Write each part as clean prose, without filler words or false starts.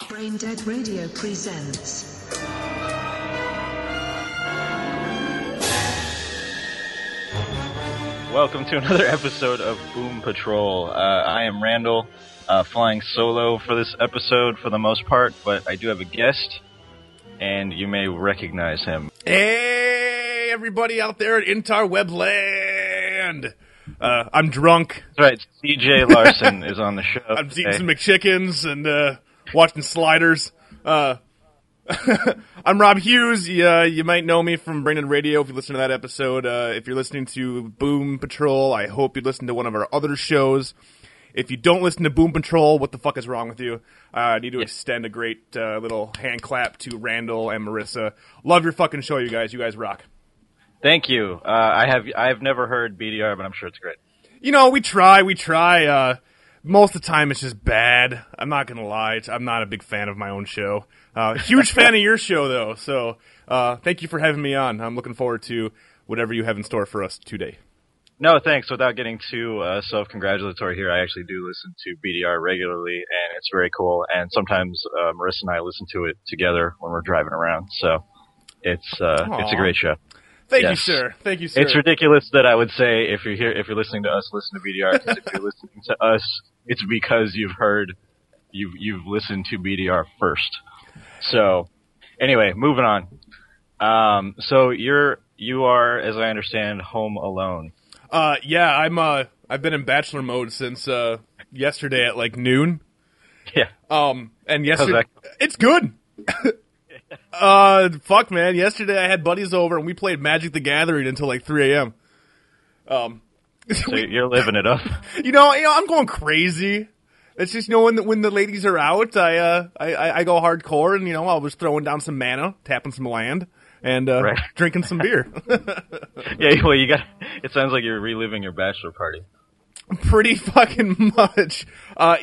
Brain Dead Radio presents. Welcome to another episode of Boom Patrol. I am Randall, flying solo for this episode for the most part, but I do have a guest, and you may recognize him. Hey, everybody out there at Interweb Land! I'm drunk. That's right, CJ Larson is on the show. I'm eating some McChickens and watching sliders. I'm Rob Hughes. You might know me from Brain Dead Radio if you listen to that episode. If you're listening to Boom Patrol, I hope you listen to one of our other shows. If you don't listen to Boom Patrol, what the fuck is wrong with you? I need to extend a great little hand clap to Randall and Marissa. Love your fucking show, you guys. You guys rock. Thank you. I've never heard BDR, but I'm sure it's great. You know, we try. Most of the time it's just bad. I'm not going to lie. I'm not a big fan of my own show. Huge fan of your show, though. So thank you for having me on. I'm looking forward to whatever you have in store for us today. No, thanks. Without getting too self-congratulatory here, I actually do listen to BDR regularly, and it's very cool. And sometimes Marissa and I listen to it together when we're driving around. So it's a great show. Thank you, sir. Thank you, sir. It's ridiculous that I would say if you're listening to us, listen to BDR. Because if you're listening to us, it's because you've listened to BDR first. So, anyway, moving on. So you are, as I understand, home alone. Yeah, I've been in bachelor mode since yesterday at like noon. Yeah. And yesterday it's good. Fuck, man. Yesterday I had buddies over and we played Magic the Gathering until like 3 a.m. So you're living it up. You know, I'm going crazy. It's just, when the ladies are out, I go hardcore, and I was throwing down some mana, tapping some land, and drinking some beer. Yeah, well, it sounds like you're reliving your bachelor party. Pretty fucking much. I'm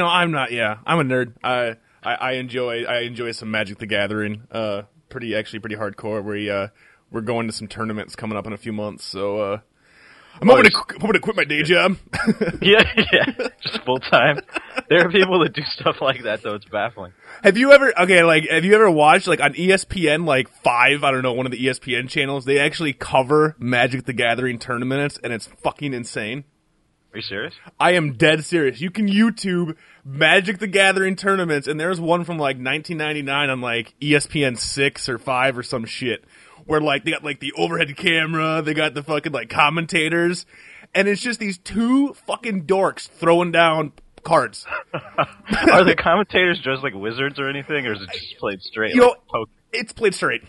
a nerd. I enjoy some Magic the Gathering. Pretty hardcore. We're going to some tournaments coming up in a few months, so I'm hoping to quit my day job. yeah, just full time. There are people that do stuff like that, though. It's baffling. Have you ever watched like on ESPN, like 5? I don't know, one of the ESPN channels. They actually cover Magic the Gathering tournaments, and it's fucking insane. Are you serious? I am dead serious. You can YouTube Magic the Gathering tournaments, and there's one from like 1999 on like ESPN 6 or 5 or some shit, where like they got like the overhead camera, they got the fucking like commentators, and it's just these two fucking dorks throwing down cards. Are the commentators dressed like wizards or anything, or is it just played straight? It's played straight.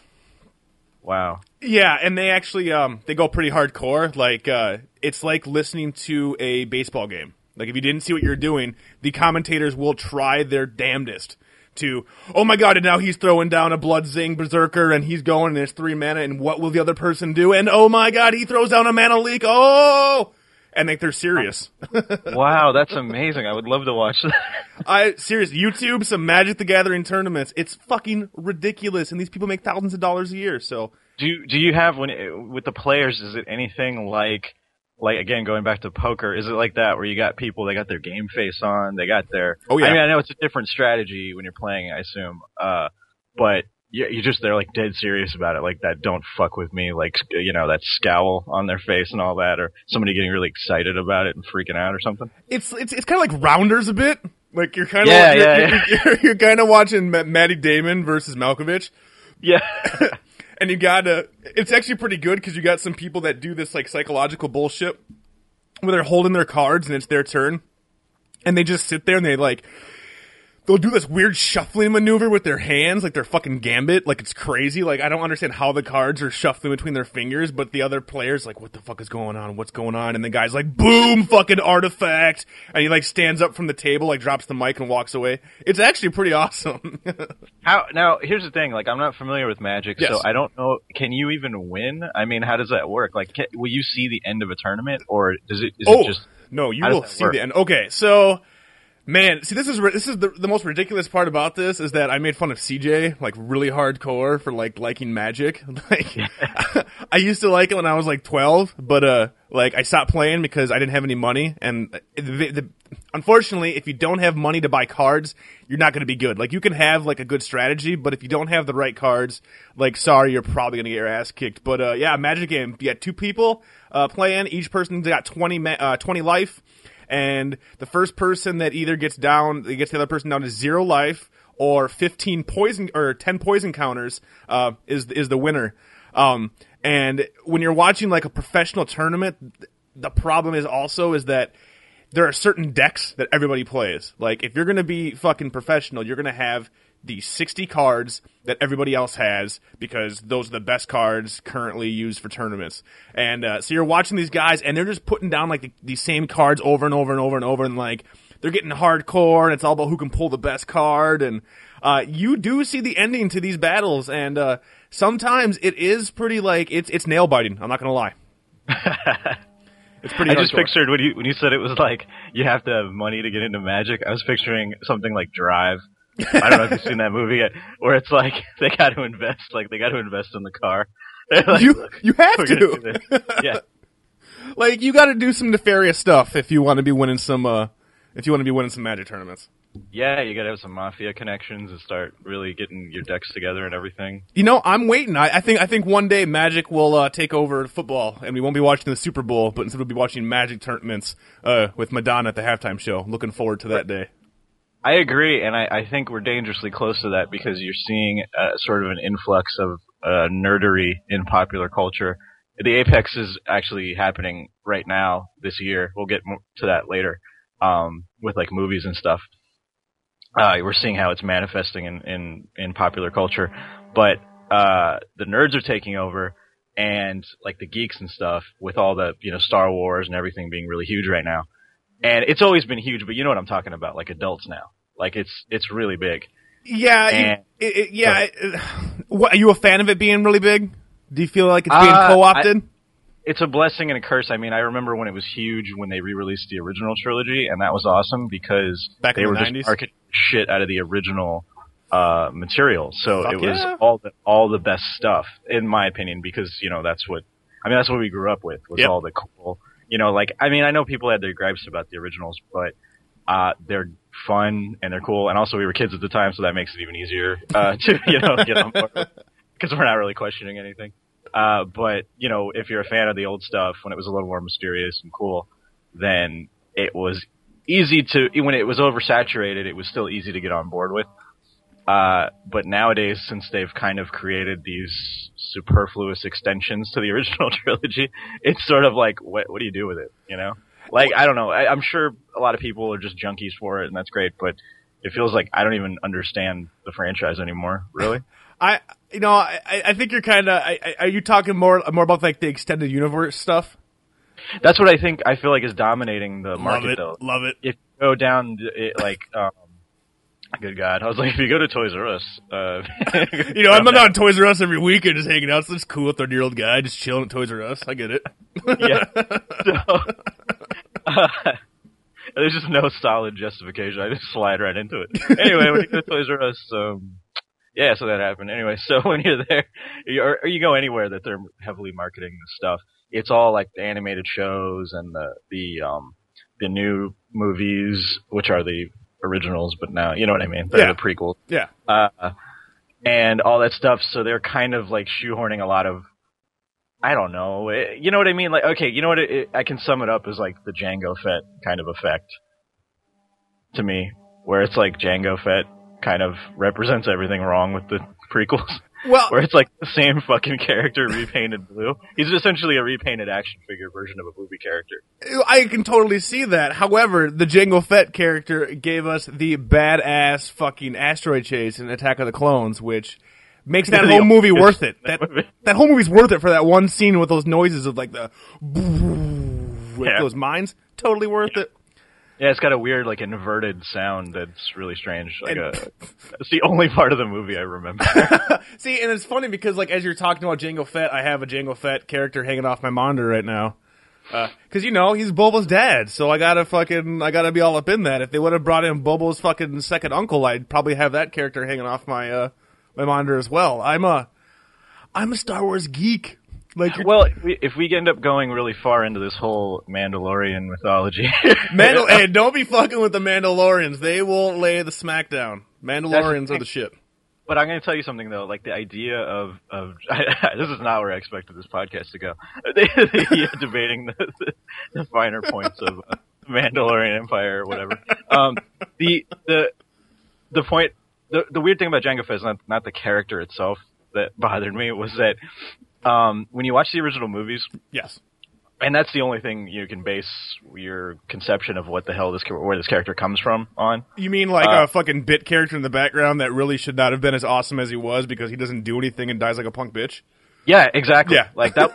Wow. Yeah, and they actually they go pretty hardcore. Like it's like listening to a baseball game. Like if you didn't see what you're doing, the commentators will try their damnedest to, oh my god, and now he's throwing down a Blood Zing Berserker, and he's going, and there's 3 mana, and what will the other person do? And oh my god, he throws down a mana leak. Oh! And they're serious. Wow, that's amazing. I would love to watch that. Serious. YouTube, some Magic the Gathering tournaments. It's fucking ridiculous, and these people make thousands of dollars a year, so. Do you have, with the players, is it anything like again, going back to poker, is it like that where you got people, they got their game face on, they got their, oh yeah. I mean, I know it's a different strategy when you're playing, I assume, but they're like dead serious about it, like that don't fuck with me, like, that scowl on their face and all that, or somebody getting really excited about it and freaking out or something. It's kind of like Rounders a bit. Like you're kind of you're kind of watching Matty Damon versus Malkovich. Yeah. And it's actually pretty good because you got some people that do this like psychological bullshit where they're holding their cards and it's their turn, and they just sit there and they'll do this weird shuffling maneuver with their hands, like they're fucking Gambit, like it's crazy. Like I don't understand how the cards are shuffling between their fingers, but the other player's like, what the fuck is going on? What's going on? And the guy's like, boom, fucking artifact. And he like stands up from the table, like drops the mic and walks away. It's actually pretty awesome. Now, here's the thing, like I'm not familiar with Magic, yes. So I don't know, can you even win? I mean, how does that work? Like, will you see the end of a tournament, or is it just... No, you will see the end. Okay, so... Man, see, this is the most ridiculous part about this is that I made fun of CJ like really hardcore for like liking Magic. Like, I used to like it when I was like 12, but like I stopped playing because I didn't have any money. And unfortunately, if you don't have money to buy cards, you're not going to be good. Like, you can have like a good strategy, but if you don't have the right cards, like, sorry, you're probably going to get your ass kicked. But yeah, Magic game. You got 2 people playing. Each person's got 20 life. And the first person that either gets the other person down to 0 life or 15 poison or 10 poison counters is the winner. And when you're watching like a professional tournament, the problem is that there are certain decks that everybody plays. Like, if you're going to be fucking professional, you're going to have the 60 cards that everybody else has because those are the best cards currently used for tournaments. And so you're watching these guys, and they're just putting down like these same cards over and over and over and over, and like they're getting hardcore, and it's all about who can pull the best card. And you do see the ending to these battles, and sometimes it is pretty like it's nail biting. I'm not gonna lie. It's pretty. I just hardcore. pictured when you said it was like you have to have money to get into Magic. I was picturing something like Drive. I don't know if you've seen that movie yet, where it's like they got to invest in the car. Like, you have to. Yeah, like, you got to do some nefarious stuff if you want to be winning some Magic tournaments. yeah, you got to have some mafia connections and start really getting your decks together and everything. You know, I'm waiting. I think one day Magic will take over football, and we won't be watching the Super Bowl, but instead we'll be watching Magic tournaments with Madonna at the halftime show. Looking forward to that day. I agree, and I think we're dangerously close to that because you're seeing sort of an influx of nerdery in popular culture. The Apex is actually happening right now this year. We'll get to that later with like movies and stuff. We're seeing how it's manifesting in popular culture, but the nerds are taking over, and like the geeks and stuff with all the Star Wars and everything being really huge right now. And it's always been huge, but you know what I'm talking about, like adults now. Like, it's really big. Yeah, what, are you a fan of it being really big? Do you feel like it's being co-opted? It's a blessing and a curse. I mean, I remember when it was huge when they re-released the original trilogy, and that was awesome because they were just marketing shit out of the original material. So it was all the best stuff, in my opinion, because that's what we grew up with was all the cool. Like, I mean, I know people had their gripes about the originals, but they're fun and they're cool, and also we were kids at the time, so that makes it even easier to get on board because we're not really questioning anything. But if you're a fan of the old stuff when it was a little more mysterious and cool, then it was easy to. When it was oversaturated, it was still easy to get on board with. But nowadays, since they've kind of created these superfluous extensions to the original trilogy, it's sort of like, what do you do with it? Like, I don't know. I'm sure a lot of people are just junkies for it, and that's great. But it feels like I don't even understand the franchise anymore. Really? I think you're kind of. Are you talking more about like the extended universe stuff? That's what I feel like is dominating the market, though. Love it. If you go down, good God. I was like, if you go to Toys R Us... I'm not on Toys R Us every weekend just hanging out, so it's cool with 30-year-old guy just chilling at Toys R Us. I get it. Yeah. There's just no solid justification. I just slide right into it. Anyway, when you go to Toys R Us, so that happened. Anyway, so when you're there, or you go anywhere that they're heavily marketing this stuff, it's all like the animated shows and the new movies, which are the originals, but now, you know what I mean? They're the prequels. Yeah. And all that stuff, so they're kind of like shoehorning a lot of, I don't know, you know what I mean? Like, okay, you know what, I can sum it up as like the Jango Fett kind of effect to me, where it's like Jango Fett kind of represents everything wrong with the prequels. Well, where it's like the same fucking character repainted blue. He's essentially a repainted action figure version of a movie character. I can totally see that. However, the Jango Fett character gave us the badass fucking asteroid chase in Attack of the Clones, which makes that whole movie worth it. That whole movie's worth it for that one scene with those noises of like the with those mines. Totally worth it. Yeah, it's got a weird, like, inverted sound that's really strange. Like, it's the only part of the movie I remember. See, and it's funny because, like, as you're talking about Jango Fett, I have a Jango Fett character hanging off my monitor right now. Because, he's Boba's dad, so I gotta be all up in that. If they would have brought in Boba's fucking second uncle, I'd probably have that character hanging off my monitor as well. I'm a Star Wars geek. Well, if we end up going really far into this whole Mandalorian mythology, hey, don't be fucking with the Mandalorians. They will lay the smackdown. Mandalorians are the shit. But I'm going to tell you something though. Like the idea of this is not where I expected this podcast to go. Debating the finer points of Mandalorian Empire or whatever. The point, the weird thing about Jango Fett is not the character itself that bothered me, was that when you watch the original movies, yes, and that's the only thing you can base your conception of what the hell where this character comes from on. You mean like a fucking bit character in the background that really should not have been as awesome as he was because he doesn't do anything and dies like a punk bitch? Yeah, exactly. Yeah. Like that.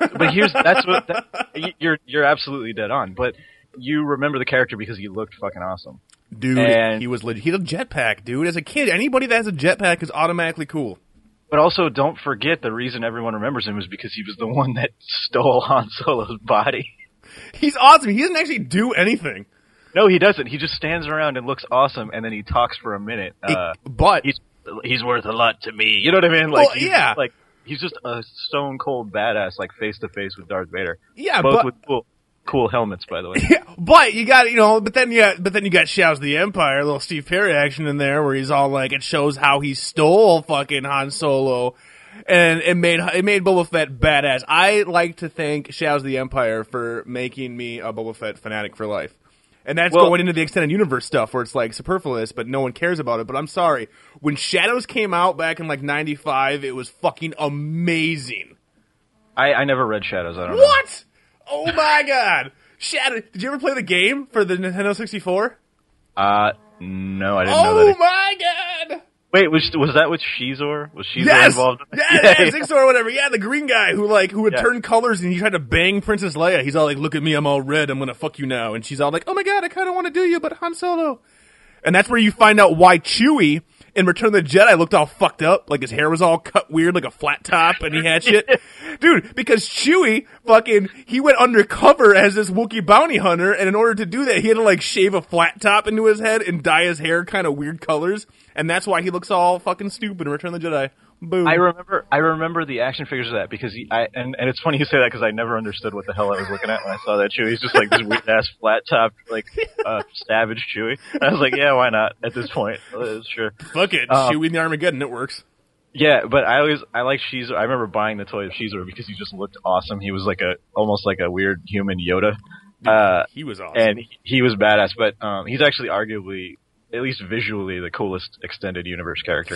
But you're absolutely dead on. But you remember the character because he looked fucking awesome, dude. And he was legit. He's a jetpack, dude. As a kid, anybody that has a jetpack is automatically cool. But also, don't forget the reason everyone remembers him is because he was the one that stole Han Solo's body. He's awesome. He doesn't actually do anything. No, he doesn't. He just stands around and looks awesome, and then he talks for a minute. But he's worth a lot to me. You know what I mean? He's just a stone cold badass, like face to face with Darth Vader. Yeah, both with cool helmets, by the way. Yeah, but you got but then you got Shao's the Empire, a little Steve Perry action in there where he's all like, it shows how he stole fucking Han Solo, and it made Boba Fett badass. I like to thank Shao's the Empire for making me a Boba Fett fanatic for life. And that's going into the extended universe stuff where it's like superfluous, but no one cares about it. But I'm sorry, when Shadows came out back in like '95, it was fucking amazing. I never read Shadows. I don't know. What? Oh my god! Shadow. Did you ever play the game for the Nintendo 64? No, I didn't know that. Oh my god! Wait, was that with Shizor? Was Shizor involved? Yeah, Zixor or whatever. Yeah, the green guy who would turn colors and he tried to bang Princess Leia. He's all like, "Look at me, I'm all red. I'm gonna fuck you now." And she's all like, "Oh my god, I kind of want to do you, but Han Solo." And that's where you find out why Chewie in Return of the Jedi looked all fucked up, like his hair was all cut weird, like a flat top, and he had shit. Dude, because Chewie he went undercover as this Wookiee bounty hunter, and in order to do that, he had to like shave a flat top into his head and dye his hair kind of weird colors, and that's why he looks all fucking stupid in Return of the Jedi. Boom. I remember the action figures of that because and it's funny you say that because I never understood what the hell I was looking at when I saw that Chewie. He's just like this weird ass flat top, like savage Chewie. And I was like, yeah, why not? At this point, sure. Fuck it, Chewie in the Armageddon, it works. Yeah, but I like Shizor. I remember buying the toy of Shizor because he just looked awesome. He was almost like a weird human Yoda. He was awesome, and he was badass. But he's actually arguably, at least visually, the coolest extended universe character.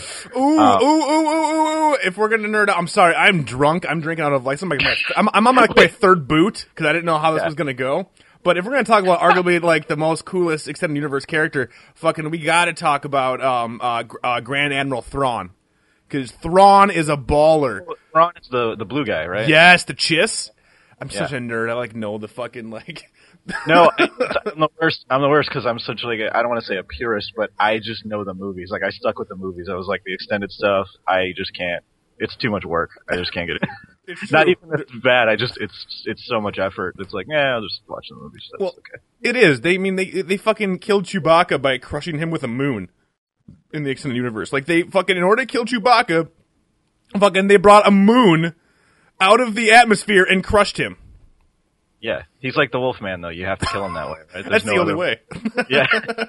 Ooh! If we're gonna nerd out, I'm sorry, I'm drunk. I'm drinking out of like I'm on my third boot because I didn't know how this was gonna go. But if we're gonna talk about arguably like the most coolest extended universe character, we gotta talk about Grand Admiral Thrawn. Because Thrawn is a baller. Thrawn is the blue guy, right? Yes, the Chiss. I'm such a nerd. I know the fucking No, I'm the worst. I'm the worst because I'm such I don't want to say a purist, but I just know the movies. Like I stuck with the movies. I was like the extended stuff. I just can't. It's too much work. I just can't get it. It's not even that it's bad. It's so much effort. It's like, I'll just watch the movies. That's okay. It is. They fucking killed Chewbacca by crushing him with a moon in the extended universe. Like they fucking, in order to kill Chewbacca, they brought a moon out of the atmosphere and crushed him. Yeah, he's like the Wolfman, though. You have to kill him that way, right? That's the only way. Yeah.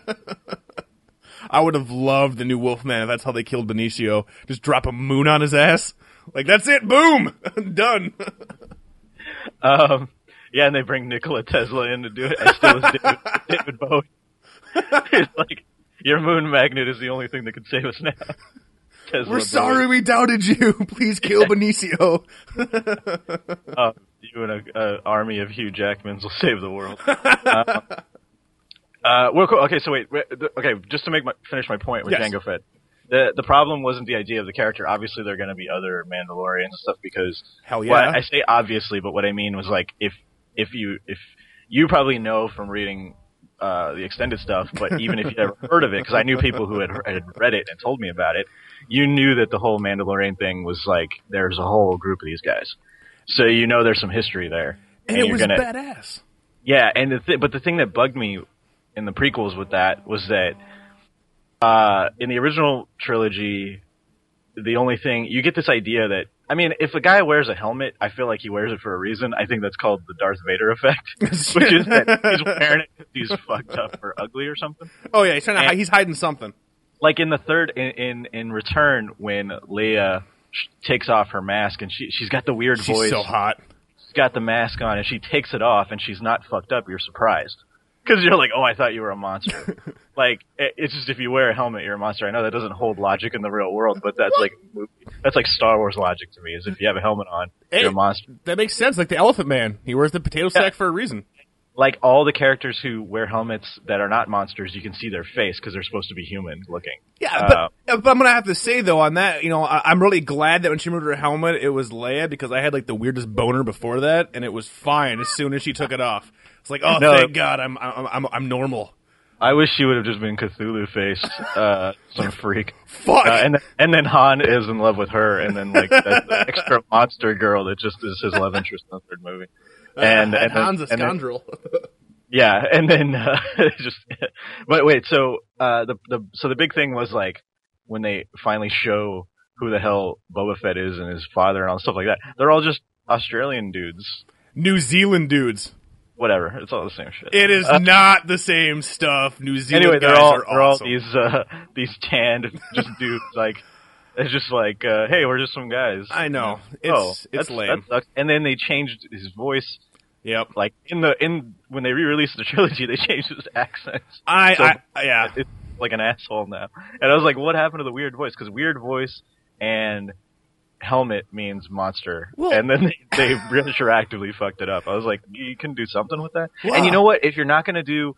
I would have loved the new Wolfman if that's how they killed Benicio. Just drop a moon on his ass. Like, that's it, boom! Done. Yeah, and they bring Nikola Tesla in to do it. I still was David Bowie. It's like, your moon magnet is the only thing that can save us now. We're sorry we doubted you. Please kill Benicio. You and an army of Hugh Jackmans will save the world. Well, cool. Okay, so wait. Okay, just to finish my point with Jango Fett. The problem wasn't the idea of the character. Obviously, there are going to be other Mandalorians and stuff because. Hell yeah. Well, I say obviously, but what I mean was like if you probably know from reading the extended stuff, but even if you ever heard of it, because I knew people who had read it and told me about it, you knew that the whole Mandalorian thing was like there's a whole group of these guys, so there's some history there, and it was badass. Yeah, and but the thing that bugged me in the prequels with that was that in the original trilogy, the only thing you get this idea that, I mean, if a guy wears a helmet, I feel like he wears it for a reason. I think that's called the Darth Vader effect, which is that he's wearing it because he's fucked up or ugly or something. Oh yeah, he's hiding something. Like in the third, in Return, when Leia takes off her mask and she's got the weird voice. She's so hot. She's got the mask on and she takes it off and she's not fucked up. You're surprised. Because you're like, oh, I thought you were a monster. Like, it's just if you wear a helmet, you're a monster. I know that doesn't hold logic in the real world, but that's like Star Wars logic to me, is if you have a helmet on, you're a monster. That makes sense. Like the Elephant Man. He wears the potato sack for a reason. Like all the characters who wear helmets that are not monsters, you can see their face because they're supposed to be human looking. Yeah, but I'm going to have to say, though, on that, I'm really glad that when she removed her helmet, it was Leia, because I had like the weirdest boner before that, and it was fine as soon as she took it off. It's like, oh, no, thank God, I'm normal. I wish she would have just been Cthulhu faced, some freak. Fuck. And then Han is in love with her, and then like that extra monster girl that just is his love interest in the third movie. And Han's a scoundrel. Yeah, and then but wait, so the big thing was like when they finally show who the hell Boba Fett is and his father and all stuff like that. They're all just Australian dudes, New Zealand dudes. Whatever, it's all the same shit. It is not the same stuff. New Zealand anyway, guys are awesome. All these tanned just dudes. Like it's just like, hey, we're just some guys. I know. It's lame. That sucks. And then they changed his voice. Yep. Like when they re-released the trilogy, they changed his accents. Yeah. It's like an asshole now. And I was like, what happened to the weird voice? Because weird voice and helmet means monster. Well, and then they retroactively fucked it up. I was like, you can do something with that. Wow. And you know what? If you're not gonna go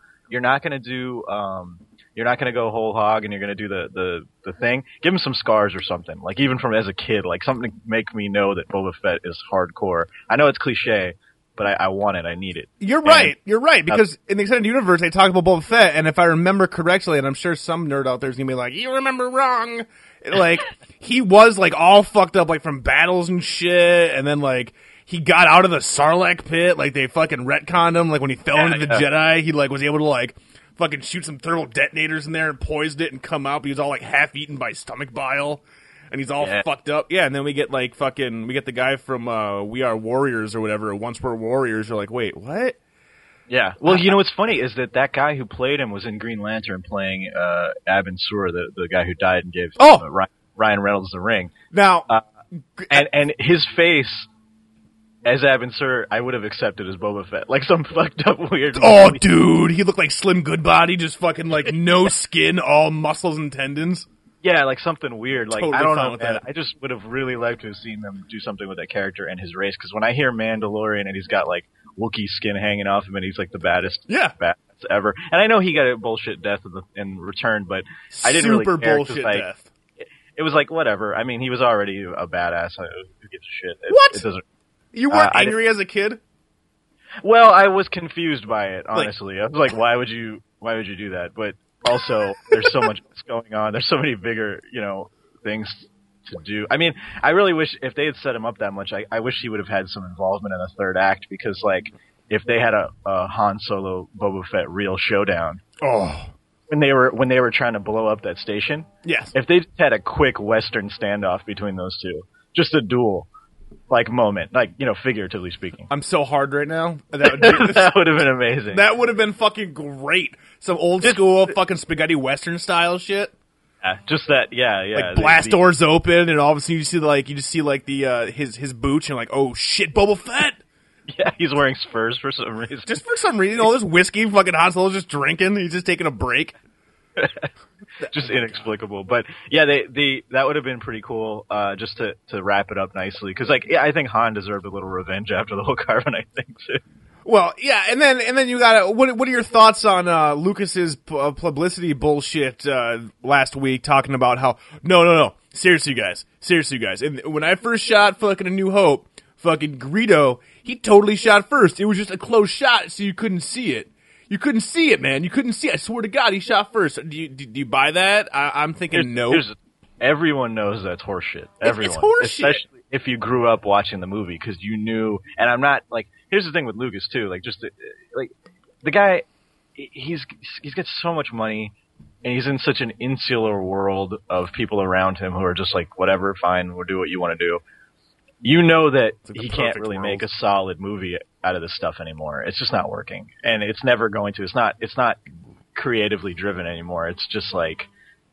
whole hog and you're gonna do the thing, give him some scars or something. Like even from as a kid, like something to make me know that Boba Fett is hardcore. I know it's cliche, but I want it. I need it. You're right. Because in the extended universe, they talk about Boba Fett, and if I remember correctly, and I'm sure some nerd out there is gonna be like, "You remember wrong." Like he was like all fucked up, like from battles and shit, and then like he got out of the Sarlacc pit, like they fucking retconned him. Like when he fell into the Jedi, he like was able to like fucking shoot some thermal detonators in there and poised it and come out. But he was all like half eaten by stomach bile. And he's all fucked up. Yeah, and then we get like we get the guy from We Are Warriors or whatever, Once Were Warriors. You're like, wait, what? Yeah. Well, you know what's funny is that guy who played him was in Green Lantern playing Abin Sur, the guy who died and gave Ryan Reynolds the ring. Now, and his face as Abin Sur, I would have accepted as Boba Fett, like some fucked up weird. Oh, dude, he looked like Slim Goodbody, just fucking like no skin, all muscles and tendons. Yeah, like something weird. Like totally I don't know, with man. that. I just would have really liked to have seen them do something with that character and his race. Because when I hear Mandalorian and he's got like Wookiee skin hanging off him and he's like the baddest badass ever. And I know he got a bullshit death in Return, but I didn't really care. Super bullshit death. It was like whatever. I mean, he was already a badass. Who gives a shit? What? It doesn't. You weren't angry as a kid? Well, I was confused by it. Honestly, I was like, why would you do that? But also, there's so much going on. There's so many bigger, things to do. I mean, I really wish if they had set him up that much, I wish he would have had some involvement in the third act, because like if they had a Han Solo Boba Fett real showdown, when they were trying to blow up that station, yes, if they just had a quick Western standoff between those two, just a duel. Like moment, like, figuratively speaking. I'm so hard right now. That would have been amazing. That would have been fucking great. Some old school fucking spaghetti Western style shit. Yeah, just that, yeah. Like blast doors open, and all of a sudden you just see the his boots, and you're like, oh shit, Boba Fett. Yeah, he's wearing spurs for some reason. Just for some reason, all this whiskey, fucking Han Solo's just drinking. He's just taking a break. Just inexplicable, but yeah, that would have been pretty cool. Just to wrap it up nicely, because I think Han deserved a little revenge after the whole carbonite thing too. Well, yeah, and then you got what are your thoughts on Lucas's publicity bullshit last week, talking about how no, seriously guys, and when I first shot fucking A New Hope, fucking Greedo, he totally shot first. It was just a close shot, so you couldn't see it. You couldn't see it, man. You couldn't see it. I swear to God, he shot first. Do you buy that? I'm thinking no. Everyone knows that's horseshit. Everyone. It's horseshit. if you grew up watching the movie because you knew. And I'm not like. Here's the thing with Lucas too. Like the guy, he's got so much money, and he's in such an insular world of people around him who are just like, whatever, fine, we'll do what you want to do. You know that he can't really make a solid movie out of this stuff anymore. It's just not working, and it's never going to. It's not creatively driven anymore. It's just like,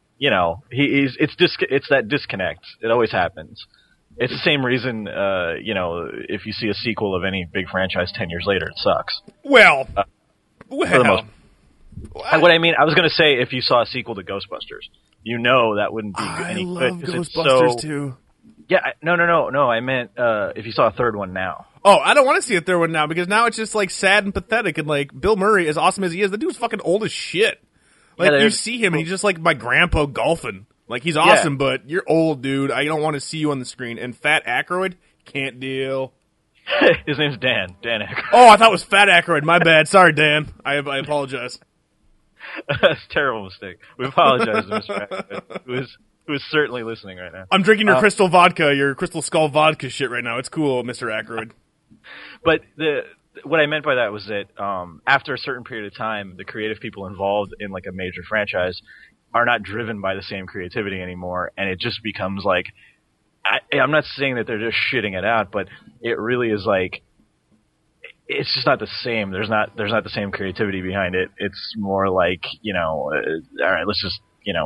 it's that disconnect. It always happens. It's the same reason, if you see a sequel of any big franchise 10 years later, it sucks. Well. For the most. What I mean, I was going to say, if you saw a sequel to Ghostbusters, that wouldn't be any good. I love Ghostbusters too. Yeah, no. I meant if you saw a third one now. Oh, I don't want to see a third one now because now it's just like sad and pathetic. And like Bill Murray, as awesome as he is, the dude's fucking old as shit. Like you see him and he's just like my grandpa golfing. Like he's awesome, but you're old, dude. I don't want to see you on the screen. And Fat Aykroyd, can't deal. His name's Dan Aykroyd. Oh, I thought it was Fat Aykroyd. My bad. Sorry, Dan. I apologize. That's a terrible mistake. We apologize to Mr. Aykroyd, who is certainly listening right now. I'm drinking your Crystal vodka, your Crystal Skull vodka shit right now. It's cool, Mr. Aykroyd. But what I meant by that was that after a certain period of time, the creative people involved in like a major franchise are not driven by the same creativity anymore, and it just becomes like, I'm not saying that they're just shitting it out, but it really is like, it's just not the same. There's not the same creativity behind it. It's more like, all right, let's just,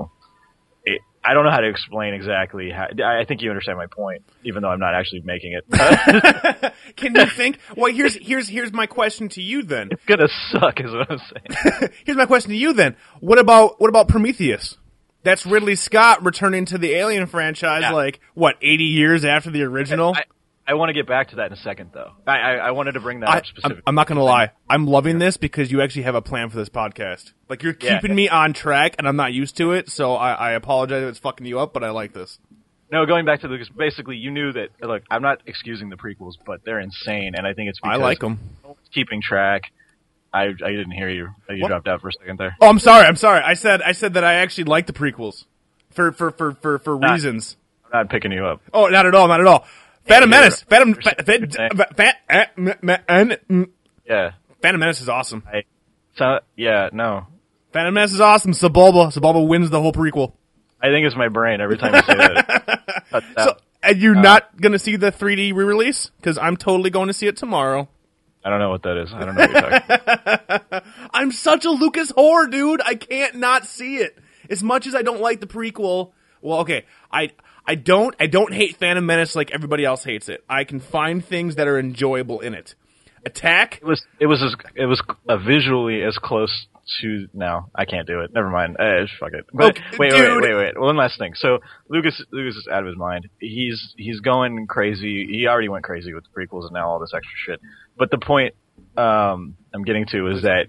I don't know how to explain exactly how. I think you understand my point, even though I'm not actually making it. Can you think? Well, here's my question to you then. It's gonna suck, is what I'm saying. Here's my question to you then. What about Prometheus? That's Ridley Scott returning to the Alien franchise, 80 years after the original? I want to get back to that in a second, though. I wanted to bring that up specifically. I'm not going to lie. I'm loving this because you actually have a plan for this podcast. Like, you're keeping me on track, and I'm not used to it, so I apologize if it's fucking you up, but I like this. No, going back to Lucas, basically, you knew that, look, I'm not excusing the prequels, but they're insane, and I think it's because I like them. Keeping track. I didn't hear you. You dropped out for a second there. Oh, I'm sorry. I said that I actually like the prequels for reasons. I'm not picking you up. Oh, not at all. Phantom Menace. Phantom Menace is awesome. Phantom Menace is awesome. Sebulba wins the whole prequel. I think it's my brain every time you say that. So, and you're not going to see the 3D re-release? Because I'm totally going to see it tomorrow. I don't know what that is. I don't know what you're talking about. I'm such a Lucas whore, dude. I can't not see it. As much as I don't like the prequel. Well, okay. I don't hate Phantom Menace like everybody else hates it. I can find things that are enjoyable in it. Attack. It was visually as close to. No, I can't do it. Never mind. Fuck it. But wait. One last thing. So Lucas is out of his mind. He's going crazy. He already went crazy with the prequels and now all this extra shit. But the point I'm getting to is that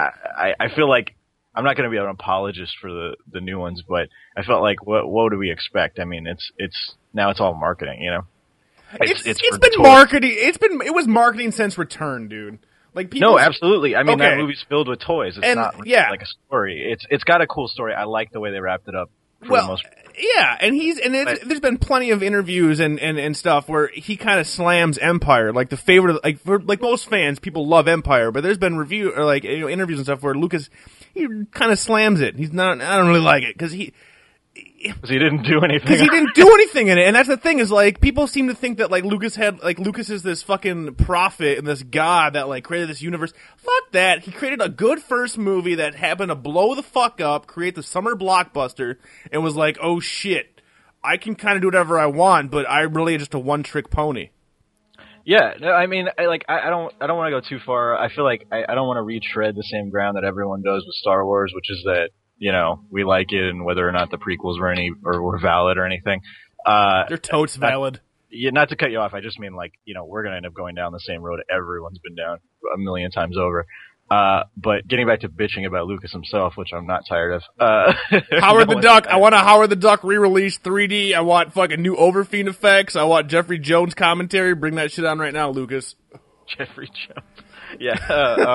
I feel like I'm not going to be an apologist for the new ones, but I felt like what do we expect? I mean, it's now it's all marketing, you know. It's been marketing. It was marketing since Return, dude. Like people. No, absolutely. I mean, that movie's filled with toys. It's not like a story. It's got a cool story. I like the way they wrapped it up. Yeah, there's been plenty of interviews and stuff where he kind of slams Empire, like the favorite, for most fans, people love Empire, but there's been interviews and stuff where Lucas, he kind of slams it. He's not, I don't really like it because he didn't do anything. Because he didn't do anything in it, and that's the thing is like people seem to think that Lucas is this fucking prophet and this god that like created this universe. Fuck that. He created a good first movie that happened to blow the fuck up, create the summer blockbuster, and was like, oh shit, I can kind of do whatever I want, but I really just a one trick pony. Yeah, no, I mean, I don't want to go too far. I feel like I don't want to retread the same ground that everyone does with Star Wars, which is that, you know, we like it, and whether or not the prequels were valid or anything. They're totes valid. Not to cut you off, I just mean, like, you know, we're going to end up going down the same road everyone's been down a million times over. But getting back to bitching about Lucas himself, which I'm not tired of. Howard the Duck. I want a Howard the Duck re-release 3D. I want fucking new Overfiend effects. I want Jeffrey Jones commentary. Bring that shit on right now, Lucas. Jeffrey Jones. Yeah.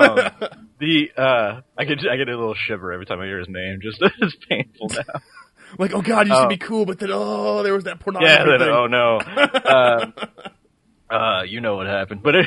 I get a little shiver every time I hear his name. Just it's painful now. Like, oh god, you should be cool, but then there was that pornography Yeah, thing. oh no. You know what happened, but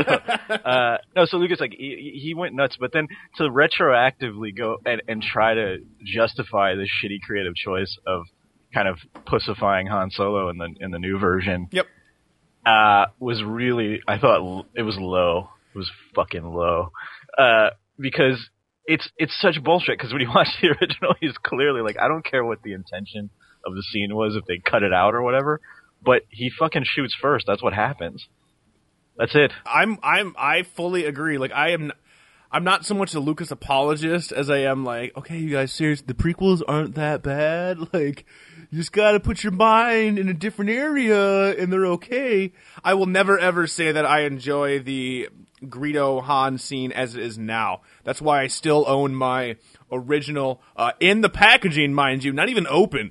no. So Lucas, like, he went nuts, but then to retroactively go and try to justify this shitty creative choice of kind of pussifying Han Solo in the new version, Yep. was really, I thought it was low. It was fucking low, because it's such bullshit. Because when you watch the original, he's clearly like, I don't care what the intention of the scene was, if they cut it out or whatever. But he fucking shoots first. That's what happens. That's it. I fully agree. Like, I'm not so much a Lucas apologist as I am like, okay, you guys, seriously, the prequels aren't that bad. Like, you just gotta put your mind in a different area, and they're okay. I will never ever say that I enjoy the Greedo Han scene as it is now. That's why I still own my original, in the packaging, mind you, not even opened,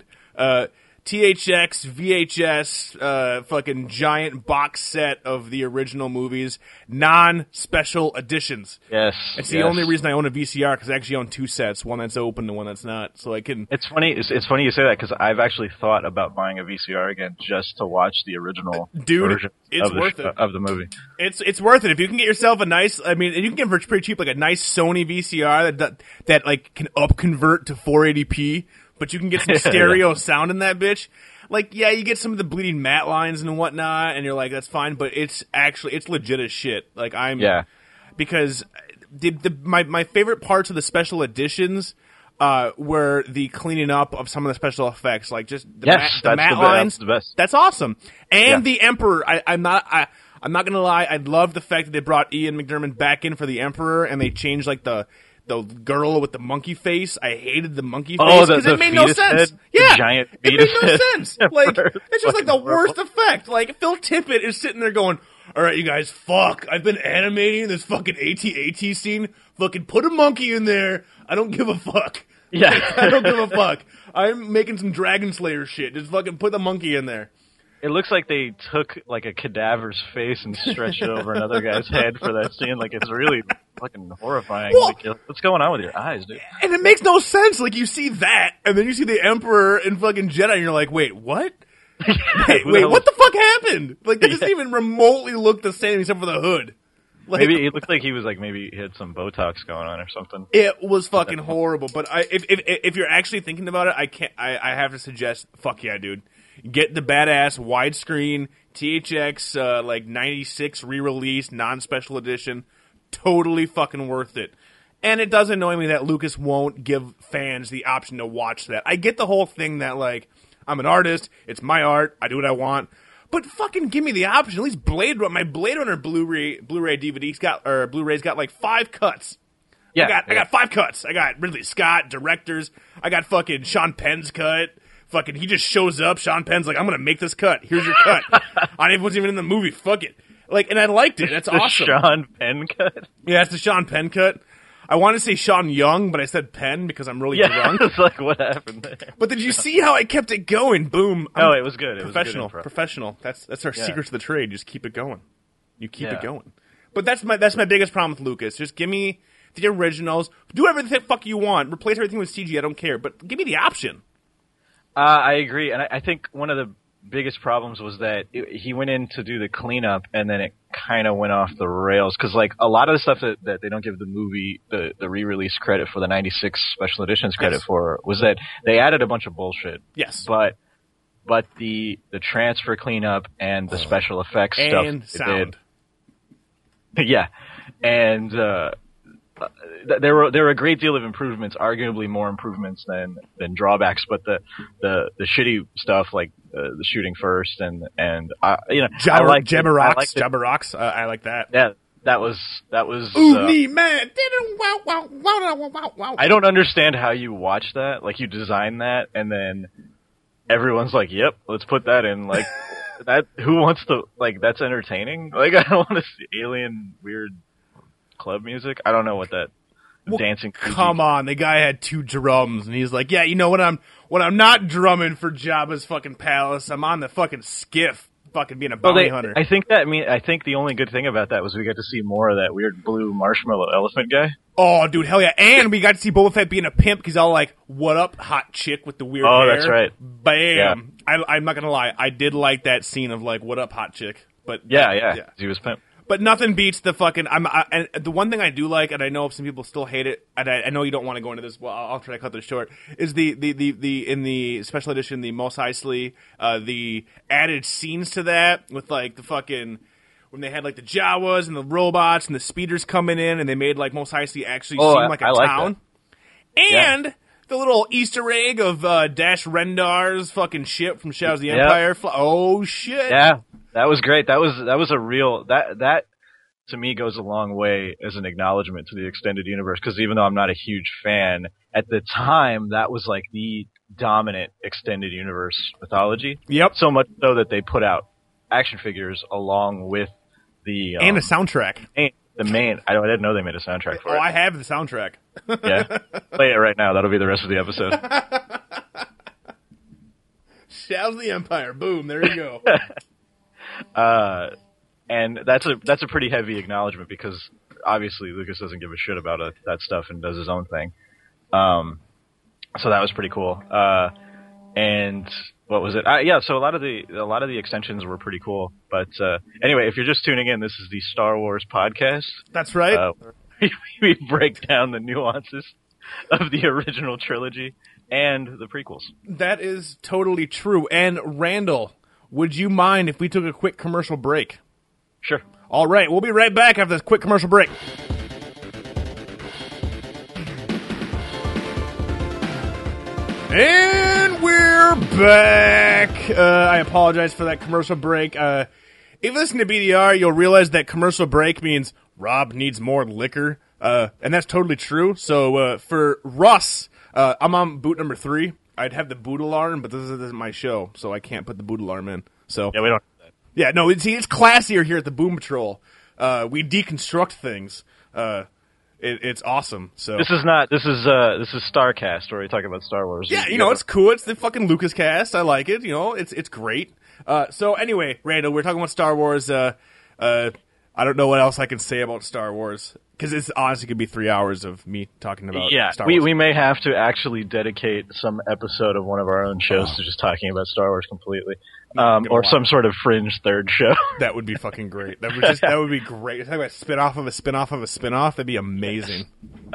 THX, VHS, fucking giant box set of the original movies, non-special editions. Yes. It's the only reason I own a VCR, because I actually own two sets, one that's open and one that's not, so I can... It's funny you say that, because I've actually thought about buying a VCR again just to watch the original version it's worth it. of the movie. It's worth it. If you can get yourself a nice, I mean, and you can get it for pretty cheap, like a nice Sony VCR that like can convert to 480p, but you can get some stereo sound in that bitch. Like, yeah, you get some of the bleeding matte lines and whatnot, and you're like, that's fine, but it's legit as shit. Like, because my favorite parts of the special editions were the cleaning up of some of the special effects, like just the matte lines. That's the best. That's awesome. And the Emperor, I'm not gonna lie, I love the fact that they brought Ian McDiarmid back in for the Emperor, and they changed like the girl with the monkey face. I hated the monkey face because it made no sense. Head, yeah, giant it made no sense. Like, it's just like the horrible. worst effect. Like, Phil Tippett is sitting there going, all right, you guys, fuck, I've been animating this fucking AT-AT scene. Fucking put a monkey in there. I don't give a fuck. Yeah. I don't give a fuck. I'm making some Dragon Slayer shit. Just fucking put the monkey in there. It looks like they took like a cadaver's face and stretched it over another guy's head for that scene. Like, it's really fucking horrifying. Well, like, what's going on with your eyes, dude? And it makes no sense. Like, you see that, and then you see the Emperor and fucking Jedi, and you're like, wait, what? wait, what the fuck happened? Like, they doesn't even remotely look the same except for the hood. Like, maybe it looked like he was like, maybe he had some Botox going on or something. It was fucking horrible. But if you're actually thinking about it, I have to suggest, fuck yeah, dude. Get the badass widescreen THX like 96 re-release non-special edition. Totally fucking worth it. And it does annoy me that Lucas won't give fans the option to watch that. I get the whole thing that, like, I'm an artist, it's my art, I do what I want. But fucking give me the option. At least my Blade Runner Blu-ray DVD's Blu-ray's got like 5 cuts. Yeah, I got 5 cuts. I got Ridley Scott, directors. I got fucking Sean Penn's cut. Fucking, he just shows up. Sean Penn's like, I'm gonna make this cut. Here's your cut. I wasn't even in the movie. Fuck it. Like, and I liked it. That's the awesome. Sean Penn cut? Yeah, it's the Sean Penn cut. I want to say Sean Young, but I said Penn because I'm really drunk. It's like, what happened there? But did you see how I kept it going? Boom. It was good. It Professional. was good Professional. That's our secret to the trade. Just keep it going. You keep it going. But that's my biggest problem with Lucas. Just give me the originals. Do everything the fuck you want. Replace everything with CG. I don't care. But give me the option. I agree, and I think one of the biggest problems was that he went in to do the cleanup, and then it kind of went off the rails. Because, like, a lot of the stuff that they don't give the movie the re-release credit for, the 96 special editions credit for, was that they added a bunch of bullshit. Yes. But the transfer cleanup and the special effects and stuff sound. Yeah. And there were a great deal of improvements, arguably more improvements than drawbacks. But the shitty stuff, like the shooting first and Jabba Rocks. I like that. Yeah, that was. Ooh, me man. I don't understand how you watch that. Like, you design that, and then everyone's like, "Yep, let's put that in." Like, that. Who wants to? Like, that's entertaining. Like, I don't want to see alien weird club music. I don't know what that dancing. Come on, the guy had 2 drums, and he's like, "Yeah, you know what? I'm not drumming for Jabba's fucking palace. I'm on the fucking skiff. fucking being a Well, bounty hunter. I think the only good thing about that was we got to see more of that weird blue marshmallow elephant guy. Oh, dude, hell yeah. And we got to see Boba Fett being a pimp. He's all like, what up, hot chick with the weird hair? Oh, that's right. Bam. Yeah. I'm not going to lie. I did like that scene of like, what up, hot chick? But Yeah. He was pimp. But nothing beats the fucking. And the one thing I do like, and I know some people still hate it, and I know you don't want to go into this. Well, I'll try to cut this short. Is the in the special edition, the Mos Eisley, the added scenes to that with like the fucking when they had like the Jawas and the robots and the speeders coming in, and they made like Mos Eisley actually seem like a town. And the little Easter egg of Dash Rendar's fucking ship from Shadows of the Empire. Oh shit! Yeah. That was great. That was a real that to me goes a long way as an acknowledgement to the extended universe, because even though I'm not a huge fan, at the time that was like the dominant extended universe mythology. Yep. So much so that they put out action figures along with the and a soundtrack. The main. I didn't know they made a soundtrack for it. Oh, I have the soundtrack. Yeah. Play it right now. That'll be the rest of the episode. Shadows of the Empire. Boom. There you go. And that's a pretty heavy acknowledgement, because obviously Lucas doesn't give a shit about that stuff and does his own thing. So that was pretty cool. And what was it? So a lot of the extensions were pretty cool. But anyway, if you're just tuning in, this is the Star Wars podcast. That's right. We break down the nuances of the original trilogy and the prequels. That is totally true. And Randall, would you mind if we took a quick commercial break? Sure. All right, we'll be right back after this quick commercial break. And we're back. I apologize for that commercial break. If you listen to BDR, you'll realize that commercial break means Rob needs more liquor. And that's totally true. So for Russ, I'm on boot number 3. I'd have the boot alarm, but this isn't my show, so I can't put the boot alarm in. So yeah, we don't do that. Yeah, no, it's classier here at the Boom Patrol. We deconstruct things. It's awesome. So this is Starcast, where we talk about Star Wars. Yeah, it's cool. It's the fucking Lucas cast. I like it. It's great. So anyway, Randall, we're talking about Star Wars. I don't know what else I can say about Star Wars, because it's honestly could be 3 hours of me talking about Star Wars. We may have to actually dedicate some episode of one of our own shows to just talking about Star Wars completely, or some sort of fringe third show. That would be fucking great. That would be great. Talking about a spin-off of a spin-off of a spin-off. That'd be amazing.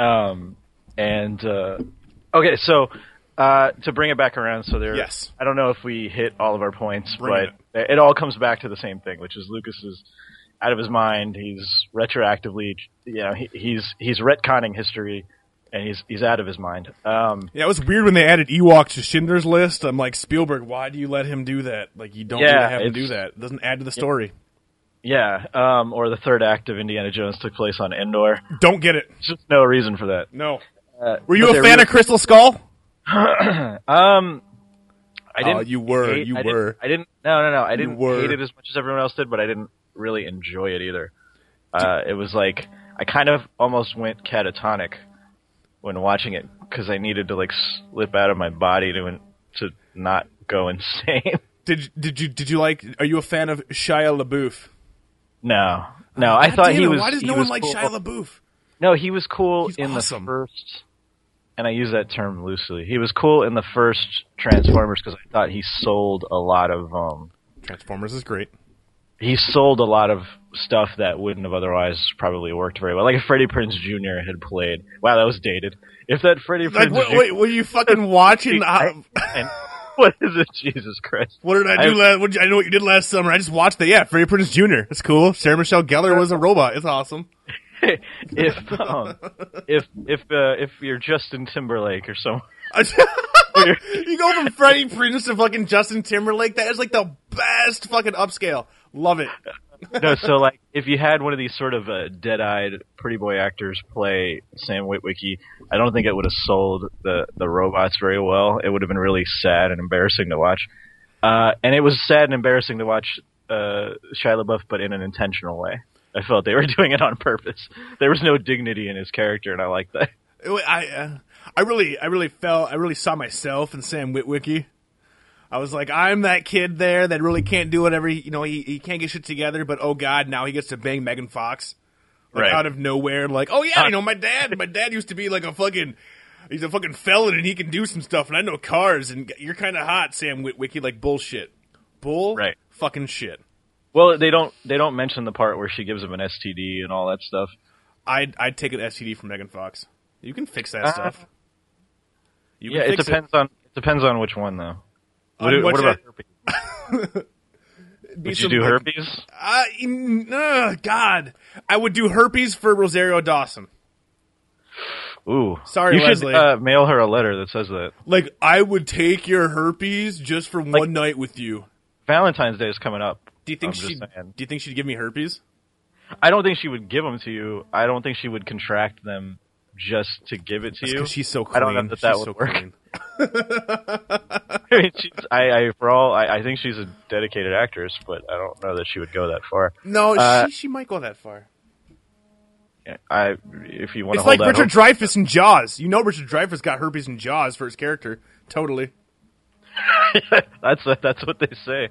Okay, so to bring it back around, so there. Yes. I don't know if we hit all of our points, but it all comes back to the same thing, which is Lucas is out of his mind. He's retroactively, he's retconning history, and he's out of his mind. It was weird when they added Ewok to Schindler's List. I'm like, Spielberg, why do you let him do that? Like, you don't need to have him do that. It doesn't add to the story. Yeah, or the third act of Indiana Jones took place on Endor. Don't get it. There's just no reason for that. No. Were you a fan of Crystal Skull? I didn't. Oh, you were. I didn't. No. I didn't hate it as much as everyone else did, but I didn't really enjoy it either. It was like I kind of almost went catatonic when watching it, because I needed to like slip out of my body to not go insane. Did you like? Are you a fan of Shia LaBeouf? No. I thought he was. Why does no one like Shia LaBeouf? No, he was cool He's in awesome. the first. And I use that term loosely. He was cool in the first Transformers because I thought he sold a lot of. Transformers is great. He sold a lot of stuff that wouldn't have otherwise probably worked very well. Like if Freddie Prinze Jr. had played. Wow, that was dated. If that Freddie Prinze Jr. Wait, were you fucking watching? What is it? Jesus Christ! What did I do last? I know what you did last summer. I just watched it. Yeah, Freddie Prinze Jr. That's cool. Sarah Michelle Gellar was a robot. It's awesome. If you're Justin Timberlake or someone, you go from Freddie Prinze to fucking Justin Timberlake. That is like the best fucking upscale. Love it. No, so like if you had one of these sort of dead-eyed pretty boy actors play Sam Witwicky, I don't think it would have sold the robots very well. It would have been really sad and embarrassing to watch. And it was sad and embarrassing to watch Shia LaBeouf, but in an intentional way. I felt they were doing it on purpose. There was no dignity in his character, and I liked that. I really saw myself in Sam Witwicky. I was like, I'm that kid there that really can't do whatever, he can't get shit together, but oh god, now he gets to bang Megan Fox. Like, Right. out of nowhere, like, oh yeah, my dad used to be like he's a fucking felon and he can do some stuff and I know cars and you're kind of hot, Sam Witwicky, like bullshit. Right. Fucking shit. Well, they don't mention the part where she gives him an STD and all that stuff. I'd take an STD from Megan Fox. You can fix that stuff. It depends on which one though. What about herpes? Would you do herpes? God, I would do herpes for Rosario Dawson. Ooh, Sorry, you Leslie. should mail her a letter that says that. Like, I would take your herpes just for one night with you. Valentine's Day is coming up. Do you think she'd give me herpes? I don't think she would give them to you. I don't think she would contract them just to give it to you. Because she's so clean. I don't know that would work. I mean, I think she's a dedicated actress, but I don't know that she would go that far. No, she might go that far. If you want to It's hold like that Richard Dreyfuss in Jaws. You know Richard Dreyfuss got herpes in Jaws for his character. Totally. That's what they say.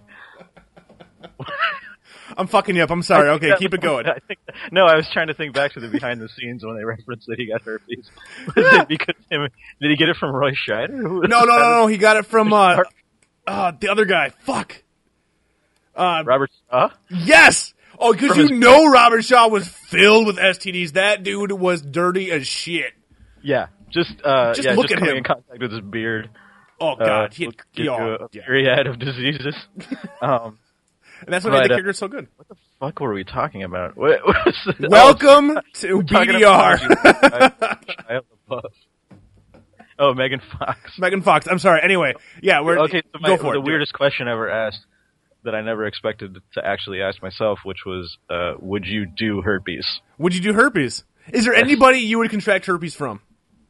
I'm fucking you up. I'm sorry. Okay, keep it going. I was trying to think back to the behind the scenes when they referenced that he got herpes. Was it because did he get it from Roy Scheider? No. He got it from the other guy. Fuck. Robert Shaw? Yes. Oh, because Robert Shaw was filled with STDs. That dude was dirty as shit. Yeah. Just look at coming him. in contact with his beard. Oh god, Get a myriad of diseases. And that's what made the character so good. What the fuck were we talking about? Welcome to BDR. Megan Fox. Megan Fox. I'm sorry. Anyway, yeah, go for it. The weirdest question ever asked that I never expected to actually ask myself, which was, would you do herpes? Would you do herpes? Is there anybody you would contract herpes from?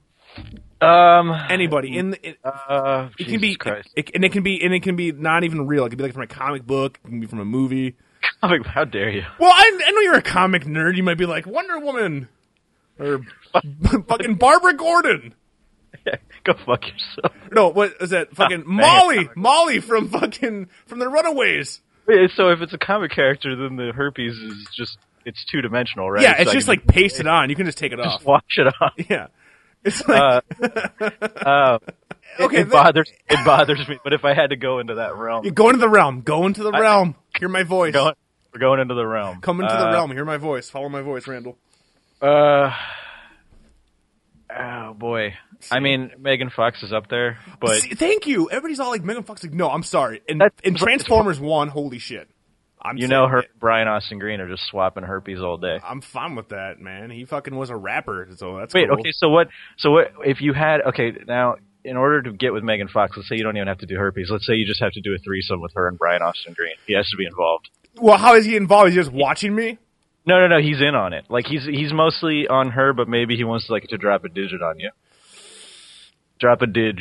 Anybody it can be Christ. it can be not even real. It can be like from a comic book. It can be from a movie. How dare you? Well, I know you're a comic nerd. You might be like Wonder Woman or fucking Barbara Gordon. Yeah, go fuck yourself. No, what is that? Fucking Molly from the Runaways. Wait, so if it's a comic character, then the herpes is just it's 2-dimensional, right? Yeah, it's just like pasted on. You can just take it off. Just wash it off. Yeah. It's like okay, it bothers me, but if I had to go into that realm. You go into the realm. Go into the realm. Hear my voice. We're going into the realm. Come into the realm. Hear my voice. Follow my voice, Randall. Oh boy. I mean, Megan Fox is up there, but thank you. Everybody's all like Megan Fox. Like, no, I'm sorry. In Transformers 1, holy shit. Brian Austin Green are just swapping herpes all day. I'm fine with that, man. He fucking was a rapper, so that's Wait, cool. okay, so what if you had now in order to get with Megan Fox, let's say you don't even have to do herpes. Let's say you just have to do a threesome with her and Brian Austin Green. He has to be involved. Well, how is he involved? Is he just watching me? No, he's in on it. Like he's mostly on her, but maybe he wants to drop a digit on you. Drop a dig.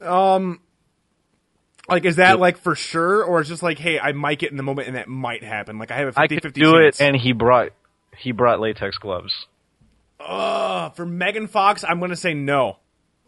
Like, is that like for sure, or is just like, hey, I might get in the moment and that might happen? Like, I have a 50-50 I could do chance. it, and he brought latex gloves. For Megan Fox, I'm going to say no.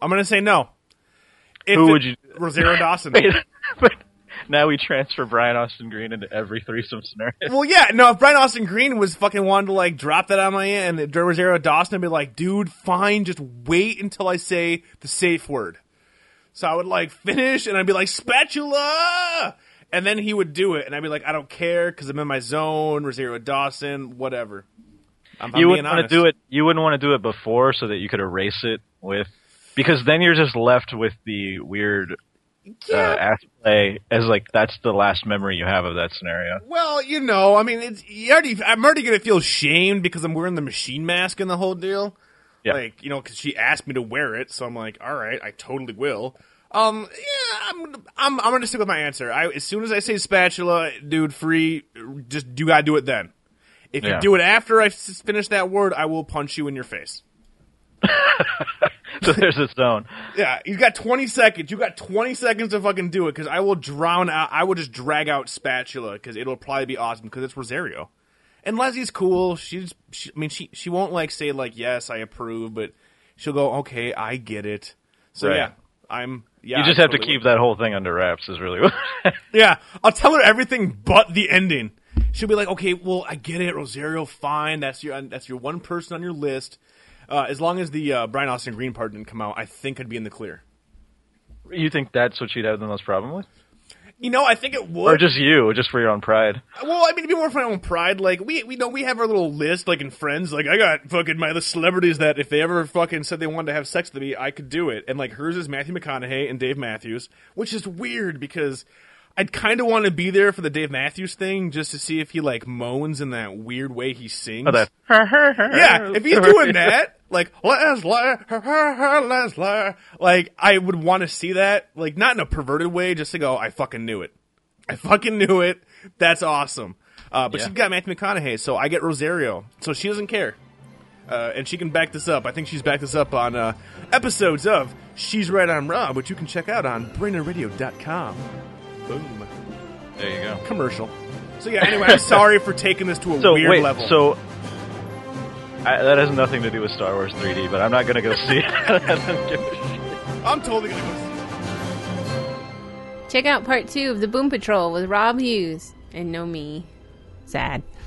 Who would you? Rosario Dawson. Wait, but now we transfer Brian Austin Green into every threesome scenario. Well, yeah, no, if Brian Austin Green was fucking wanting to like drop that on my end, and Rosario Dawson would be like, dude, fine, just wait until I say the safe word. So I would like finish, and I'd be like, spatula! And then he would do it, and I'd be like, I don't care, because I'm in my zone, Rosario Dawson, whatever. You wouldn't want to do it. You wouldn't want to do it before, so that you could erase it because then you're just left with the weird ass play as like that's the last memory you have of that scenario. Well, I mean, I'm already gonna feel shamed because I'm wearing the machine mask and the whole deal. Yeah. Like, because she asked me to wear it, so I'm like, all right, I totally will. I'm gonna stick with my answer. As soon as I say spatula, dude, free, just you gotta do it then. If you do it after I finish that word, I will punch you in your face. So there's a zone. Yeah, you got 20 seconds. You got 20 seconds to fucking do it, because I will drown out. I will just drag out spatula, because it'll probably be awesome, because it's Rosario. And Leslie's cool. She won't like say like, yes, I approve, but she'll go, okay, I get it. So right. yeah, You just have to keep that whole thing under wraps. Is really what. Yeah, I'll tell her everything but the ending. She'll be like, "Okay, well, I get it, Rosario. Fine, that's your one person on your list. As long as the Brian Austin Green part didn't come out, I think I'd be in the clear." You think that's what she'd have the most problem with? I think it would. Or just you, just for your own pride? Well, I mean, to be more for my own pride, like, we have our little list, like, in Friends, like, I got fucking the celebrities that if they ever fucking said they wanted to have sex with me, I could do it. And, like, hers is Matthew McConaughey and Dave Matthews, which is weird because I'd kind of want to be there for the Dave Matthews thing just to see if he, like, moans in that weird way he sings. Oh, that. Yeah, if he's doing that, like, Leslie, like, I would want to see that, like, not in a perverted way, just to go, I fucking knew it. That's awesome. But she's got Matthew McConaughey, so I get Rosario. So she doesn't care. And she can back this up. I think she's backed this up on episodes of She's Right, I'm Rob, which you can check out on BrainerdRadio.com. Boom. There you go. Commercial. So yeah, anyway, I'm sorry for taking this to a weird level. So that has nothing to do with Star Wars 3D, but I'm not going to go see it. I'm totally going to go see it. Check out part 2 of The Boom Patrol with Rob Hughes and no me. Sad.